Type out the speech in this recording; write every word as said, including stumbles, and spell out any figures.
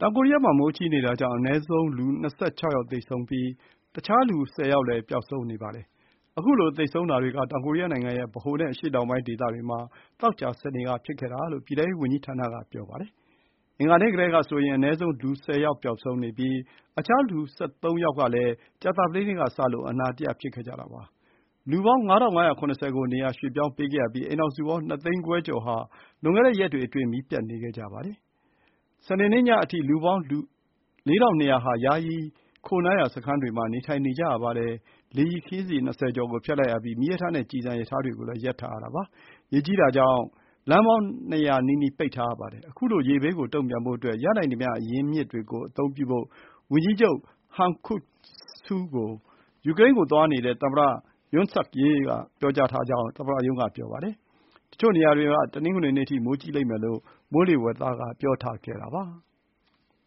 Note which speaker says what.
Speaker 1: တောင်ကိုရီးယားမှာမိုးကြီးနေတာကြောင့်အနည်းဆုံးလူ၂၆ယောက်သေဆုံးပြီးတခြားလူ၁၀ယောက်လည်းပျောက်ဆုံးနေပါတယ်။ခုလိုသေဆုံးတာတွေကတောင်ကိုရီးယားနိုင်ငံရဲ့ဗဟိုနဲ့အရှေ့တောင်ပိုင်းဒေသတွေမှာသောကြာစနေကဖြစ်ခဲ့တာလို့ပြည်ထဲရေးဝန်ကြီးဌာနကပြောပါတယ်။အင်္ဂါနေ့ကတည်းကဆိုရင်အနည်းဆုံးလူ၁၀ယောက်ပျောက်ဆုံးနေပြီးအခြားလူ၁၃ယောက်ကလည်းကြာသပတေးနေ့ကစလို့အနာတရဖြစ်ခဲ့ကြတာပါ။လူပေါင်း ငါးထောင်ငါးရာခုနစ်ဆယ် ကိုနေရာရွှေ့ပြောင်းပေးခဲ့ရပြီးအိမ်ထောင်စုပေါင်းနှစ်သိန်းခွဲကျော်ဟာလွန်ခဲ့တဲ့ရက်တွေအတွင်းမီးပြတ်နေခဲ့ကြပါတယ်။စနေနေ့ညအထိလူပေါင်းလေးထောင်နှစ်ရာဟာယာယီခိုနားရာစခန်းတွေမှာနေထိုင်နေကြရပါတယ်။လေယာဉ်ခရီးစဉ်၂၀ကျော်ကိုဖျက်လိုက်ရပြီးမီးရထားနဲ့ကျည်ဆံရထားတွေကိုလည်းရပ်ထားရတာပါ။ရေကြီးတာကြောင့်လမ်းပေါင်းနှစ်ရာနီးနီးပိတ်ထားရပါတယ်။ခုလိုရေဘေးကိုတုံ့ပြန်ဖို့အတွက်ရနိုင်သမျှအရင်းအမြစ်တွေကိုအသုံးပြုဖို့ဝန်ကြီးချုပ် Han Kuo-su ကိုယူကရိန်းကိုသွားနေတဲ့သမ္မတ Yoon Suk Yeol ကပြောကြားထားကြောင်းသမ္မတရုံးကပြောပါတယ်။တချို့နေရာတွေမှာတနင်္ဂနွေနေ့အထိမိုးကြီးလိမ့်မယ်လို့မိုးလေဝသကပြောထားခဲ့တာပါ။